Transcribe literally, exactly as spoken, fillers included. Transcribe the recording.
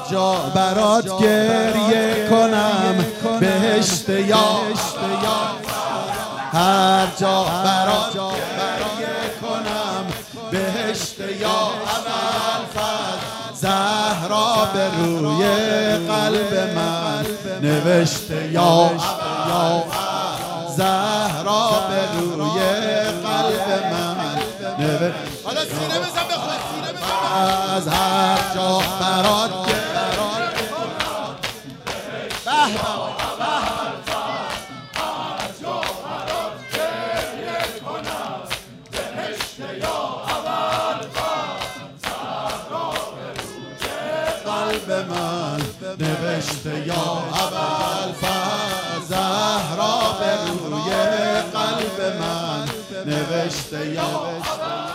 جا برات گریه کنم بهشت یا هر جا برات گریه کنم بهشت یا ابوالفضل زهرا به روی قلب من نوشته یا زهرا به روی قلب من نوشته. حالا سینه بزن بخون، سینه بزن از هر جا برات قلب من نوشته یا ابوالفضل زهرا به روی قلب من نوشته یا